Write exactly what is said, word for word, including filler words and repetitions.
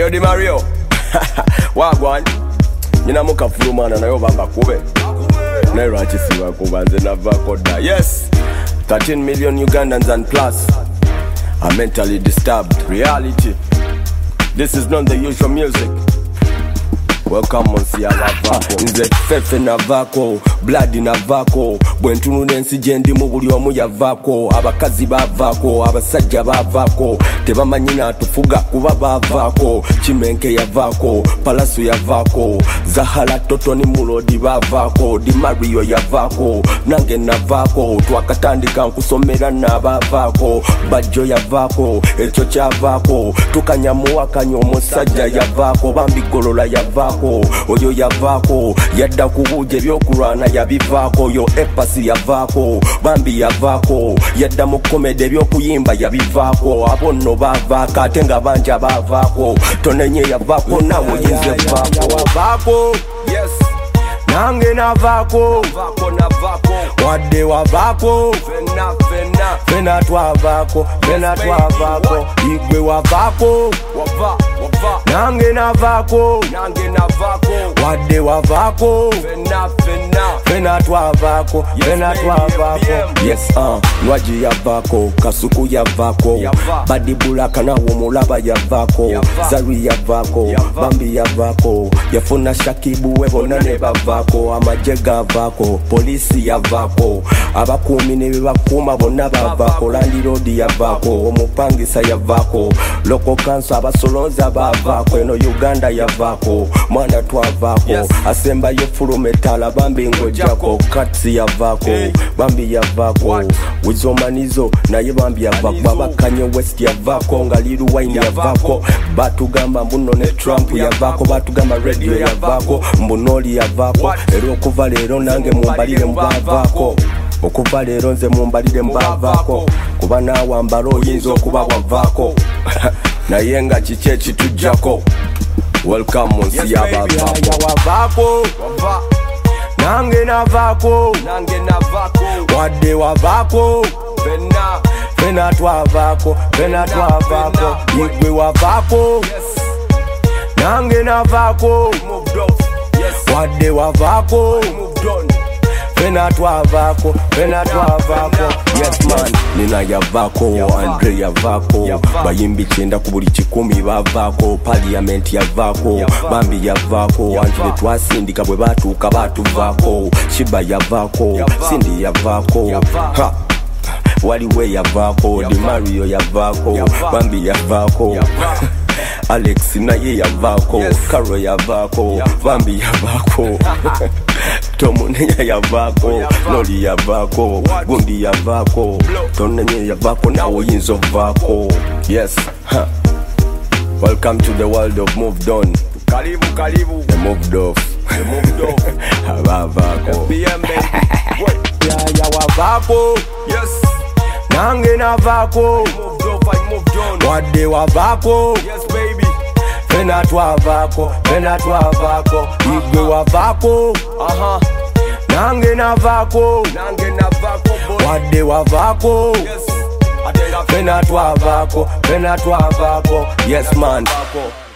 Eyo Di Mario wagwan nina muka fulumana nayo bamba kube nayo achisiwa kuba nze navako da. Yes, thirteen million Ugandans and plus are mentally disturbed. Reality, this is not the usual music. Welcome on Siala Vako. Nze fefe na vako, blood na vako. Bwentunu nensi jendi mubuli omu ya vako. Abakazi ba vako, abasajja ba vako. Tebamanyina tufuga kuba ba vako. Chimenke ya vako, palasu ya vako. Zahala toto ni mulodi ba vako. Di Mario ya vako, nange na vako. Twakatandika nkusomera na ba vako. Bajo ya vako, echo cha vako. Tukanyamuwa kanyomo sajja ya vako. Bambi golola ya vako. Oyo yavako yadda kubuje byokulwana yabivako. Yo epasi yavako, bambi yavako yadda mu komede byokuyimba yabivako. Abonno bavaka ate nga banja bavako. Tonenye yavako nawe yinze vako. Yes, nange navako wadde wavako fena fena fena twavako fena twavako igwe wavako wava wava nange navako nange navako wadde wavako fena fena fena twavako fena twavako. Yes, uh nwaji yavako kasuku yavako badi bulaka na womulaba yavako zari yavako bambi yavako yafuna shakibu webona ne bavako amajega vako polisi yavako abakumi ne bakuma bonna bavako landlord yavako omupangisa yavako local council abasolonza bavako eno Uganda yavako mwana twavako. Yes, asemba yo fulumetala bambi ngojako katsi yavako bambi yavako wizomanizo naye bambi yavako babakanye West yavako ngaliru wine yavako batugamba mbuno ne Trump yavako batugamba radio yavako mbunoli yavako. Ero okuva leero nange mumbalire mbavako okuva leero nze mumbalire mbavako kuba nawambala oyinza okuba wavako naye nga kiki ekitujjako. Welcome on Siala Vako. Nange navako nange navako wadde wavako fena fena twavako fena twavako igwe wavako. Yes, nange navako wadde wavako fena twavako fena twavako. Yes man, nina yavako Andre yavako bayimbi kyenda ku buli kikumi bavako parliament yavako bambi yavako antwe twasindika bwe batuuka batuvako Shiba yavako Sindi yavako ha waliwe yavako Di Mario yavako bambi yavako Alex naye yavako Karo yavako bambi yavako Tomunenya yavako Noli yavako Gundi yavako Tonenye yavako nawe yinzo vako. Yes, huh. Welcome to the world of moved on. Karibu karibu the moved off the moved off Havako B M baby ya ya wavako. Yes, nange navako moved off I moved on wadde wavako. Yes baby fena twavako fena twavako igwe wavako aha nange navako nange navako wadde wavako. Yes, fena twavako fena twavako. Yes man.